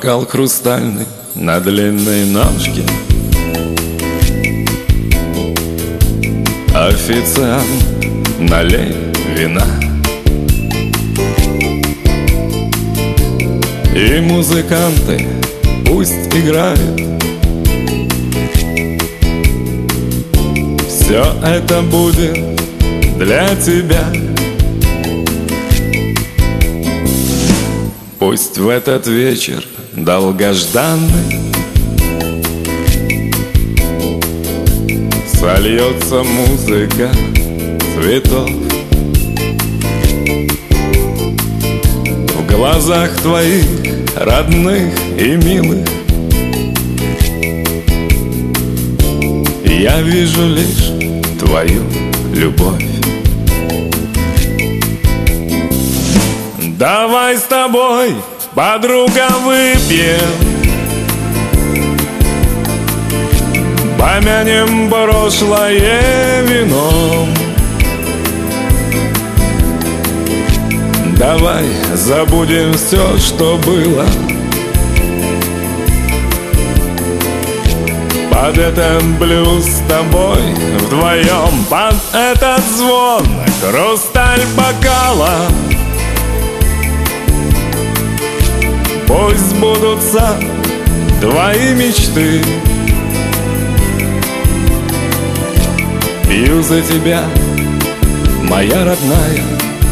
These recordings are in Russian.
Бокал хрустальный на длинной ножке. Официант, налей вина. И музыканты пусть играют. Все это будет для тебя. Пусть в этот вечер долгожданный сольется музыка цветов. В глазах твоих родных и милых я вижу лишь твою любовь. Давай с тобой, подруга, выпьем, помянем прошлое вином. Давай забудем все, что было. Под этот блюз с тобой вдвоем, под этот звон хрусталь бокала. Пусть сбудутся твои мечты. Пью за тебя, моя родная,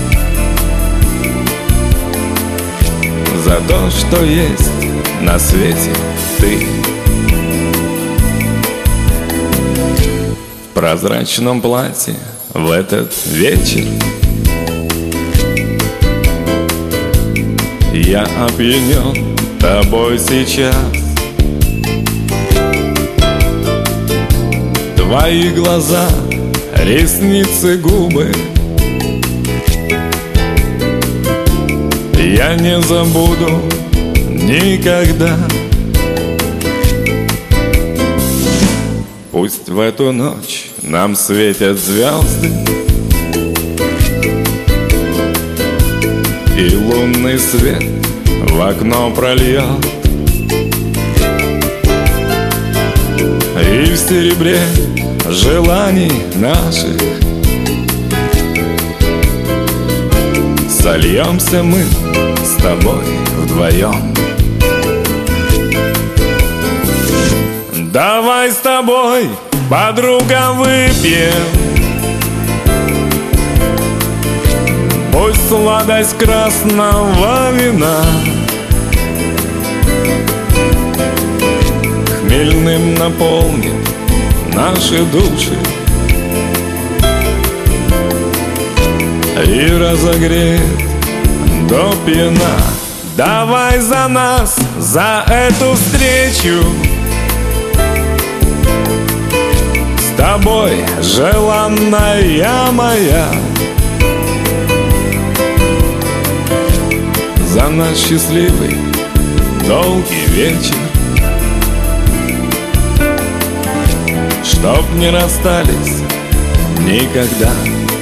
за то, что есть на свете ты. В прозрачном платье в этот вечер я опьянен тобой сейчас. Твои глаза, ресницы, губы я не забуду никогда. Пусть в эту ночь нам светят звезды, и лунный свет в окно прольет, и в серебре желаний наших сольемся мы с тобой вдвоем. Давай с тобой, подруга, выпьем, пусть сладость красного вина хмельным наполнит наши души и разогреет до пьяна. Давай за нас, за эту встречу, с тобой, желанная моя, за наш счастливый долгий вечер, чтоб не расстались никогда.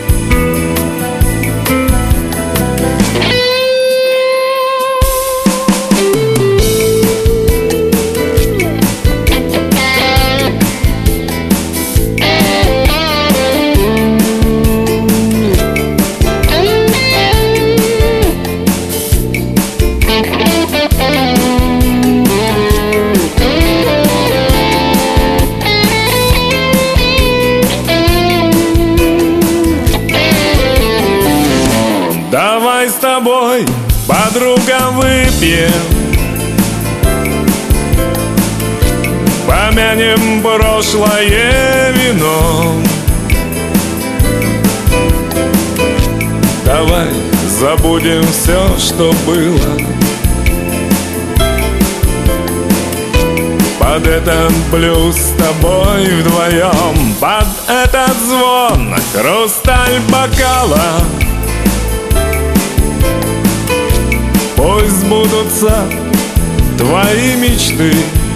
Давай с тобой, подруга, выпьем, помянем прошлое вином. Давай забудем все, что было. Под этот блюз с тобой вдвоем, под этот звон хрусталь бокала. Пусть сбудутся твои мечты.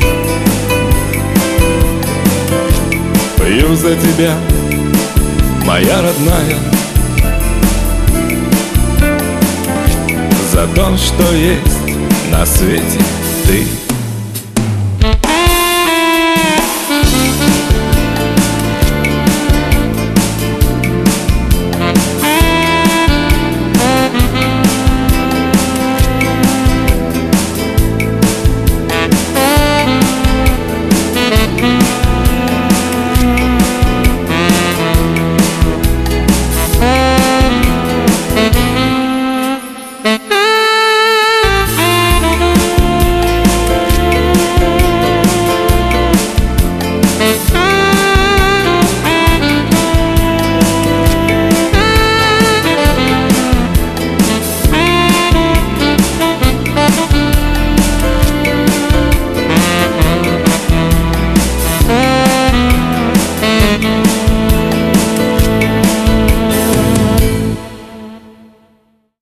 Пью за тебя, моя родная, за то, что есть на свете ты